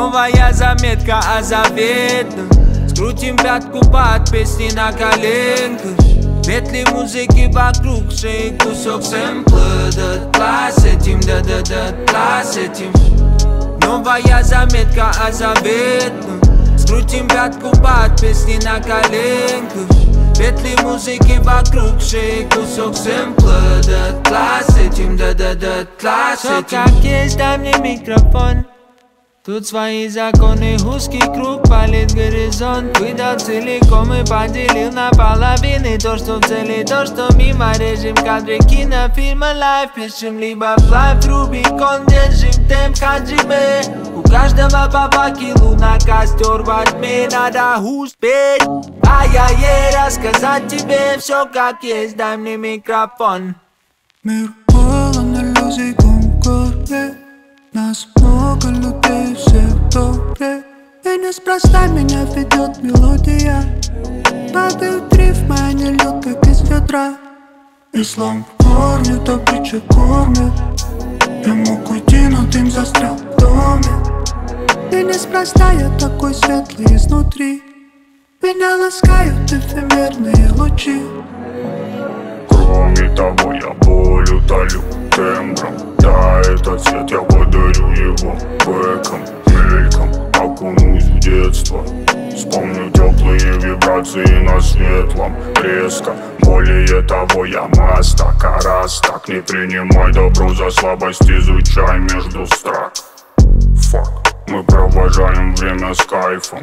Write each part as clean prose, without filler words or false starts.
Новая заметка о заветном. Скрутим пятку под песни на коленках. Петли музыки вокруг шеи, кусок сэмпла. Да-да, с этим, да-да-да, с этим. Новая заметка о заветном. Скрутим пятку под песни на коленках. Петли музыки вокруг шеи, кусок сэмпла. Да-да, с этим, да-да-да, с этим. Как есть, дай мне микрофон. Тут свои законы, узкий круг, палит горизонт. Выдал целиком и поделил на половины. То, что в цели, то, что мимо. Режем кадры кинофильма лайв. Пишем либо флайв, Рубикон. Держим темп хаджиме. У каждого по факелу на костер во тьме. Надо успеть, а я ей рассказать тебе все как есть. Дай мне микрофон. Мир полон иллюзий, конкордия. Нас много людей, все добрые. И неспроста меня ведет мелодия. Падают рифмы, они льют, как из ведра. Ислам кормит, а притча кормит. Я мог уйти, но дым застрял в доме. И неспроста я такой светлый изнутри. Меня ласкают эфемерные лучи. Кроме того, я боль утолю тембром. Да, этот цвет я подарю его бэком, мельком. Окунусь в детство. Вспомню теплые вибрации на светлом. Резко, более того, я мастак. А раз так, не принимай добро за слабость, изучай между строк. Фак, мы провожаем время с кайфом.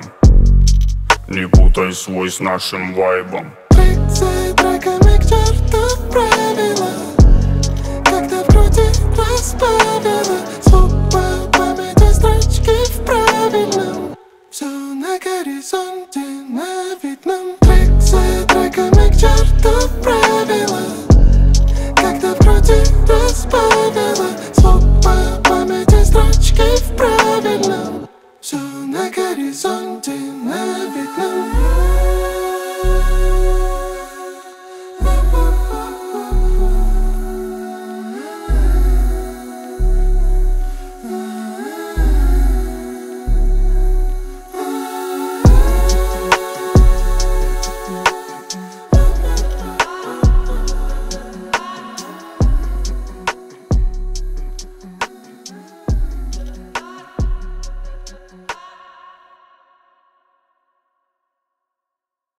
Не путай свой с нашим вайбом. Трек за треками к черту правила. Когда в груди разбавила звук по памяти, строчки в правильном. Все на горизонте.